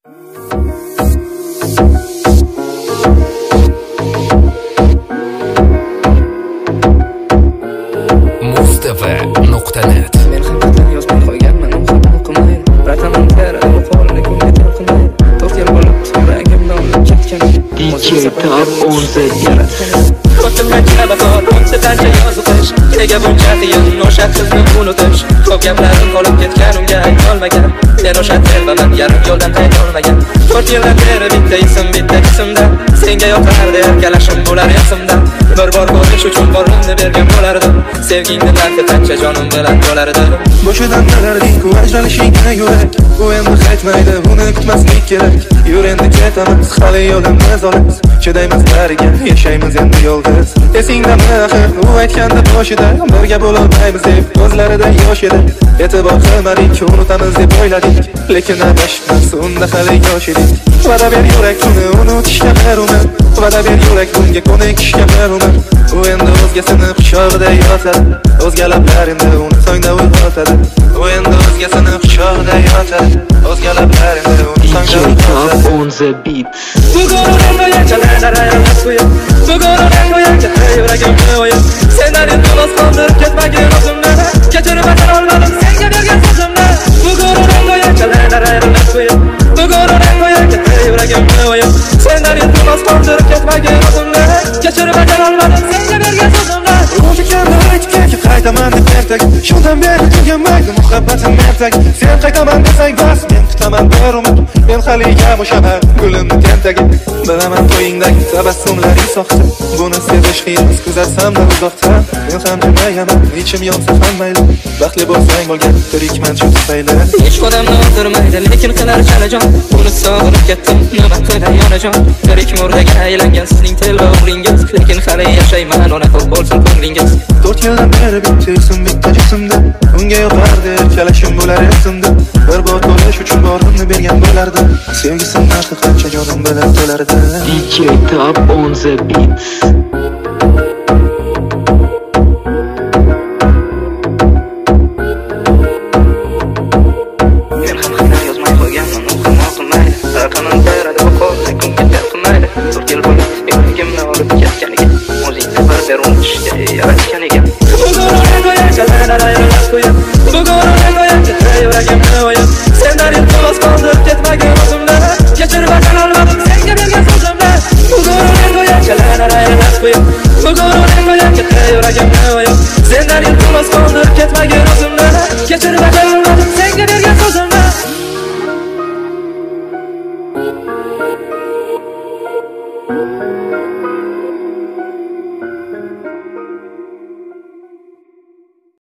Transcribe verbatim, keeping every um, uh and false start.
Mustafa nuqta net. Men ham xatlar yozmay qo'yganman, u ham o'qimaydi. Raqamim teradi, qo'lini ko'ngil qilmaydi. to'rt yil bo'lib yuragimdan olib ketgan. D J Top on the beat. Ko'ksimga bahor, setancha yoziqish. Nega buncha qiyin o'sha qizni unutish? Ko'p gaplarim qolib ketgan, unga aytolmagan. Men o'sha telbaman, yarim yo'ldan qaytolmagan. to'rt yildan beri bitta ism, bitta ismda. Senga yoqardi, erkalashim bo'lar esimda. Bir bor ko'rish uchun borimni bergan bo'lardim. Sevgingni narxi jonim bilan bo'lardi. Boshidan bilarding-ku ajralishingga yurak. Bu endi qaytmaydi, buni kutmaslik kerak. Yur endi ketamiz, hali yo'limiz olis. Chidaymiz bariga, yashaymiz endi yo'ldiz. Esingdami axir, u aytganda boshida birga bo'lolmaymiz deb ko'zlarida yosh edi. E'tibor qilmadik, unutamiz deb o'yladik, lekin adashmas, unda hali yosh edik. Va'da ber yurak uni unutishga meruman. Va'da ber yurak bunga ko'nikishga meruman. U endi o'zgasini quchog'ida yotadi. O'zga lablar endi uni so'ngda uyg'otadi. U endi o'zgasini quchog'ida yotadi. O'zga lablar endi uni so'ngda uyg'otadi. Top on the beat. Bugun o'ynagancha aylanib qo'yib, bugun o'ynagancha yuragimni o'yib, sendan endi voz qoldirib ketmagin o'zimni. Kechirib olmadim senga bergan so'zimni. Bugun o'ynagancha aylanib qo'yib, bugun o'ynagancha yuragimni o'yib, sendan endi voz qoldirib ketmagin o'zimni. Kechirib olmadim senga bergan so'zimni. O'shakanni aytganki qaytaman deb ertak. Shundan beri tugamaydi muhabbatim ertak. Sen qaytaman desang bas, men kutaman bir umr. Men hali yamushaman gulimni tentagi. Bilaman to'yingdagi tabassumlaring soxta. Buni sevish qiyin, kuzatsam-da uzoqdan. Men ham jilmayman, ichim yonsa ham mayli. Baxtli bo'lsang bo'lgan, tirikman shu tufayli. Hech odamni o'ldirmaydi, lekin qilar chalajon. Uni sog'inib ketdim, nima qilay onajon. Tirik murdaga aylangan sizning telba o'g'lingiz, lekin hali yashayman, ona qilib bo'lsin ko'nglingiz. to'rt yildan beri bitta ism, bitta jismda. Unga yoqardi, kalashim bo'lar esimda. Bir bor ko'rish uchun borimni bergan bo'lardi. Sevgisim narxi qancha jonim bilan to'lardi. D J Top on the beat. Men ham xatlar yozmay qo'yganman, u ham o'qimaydi. Raqamim teradi, qo'lini ko'ngil qilmaydi. to'rt yil bo'lib yuragimni olib ketganiga, o'zingni bir ber unutishga yaratganiga. Bugun o'ynagancha aylanib qo'yib, bugun o'ynagancha yuragimni o'yib, sendan endi voz qoldirib ketmagin o'zimni. Kechirib olmadim senga bergan so'zimni. Bugun o'ynagancha aylanib qo'yib, bugun o'ynagancha yuragimni o'yib, sendan endi voz qoldirib ketmagin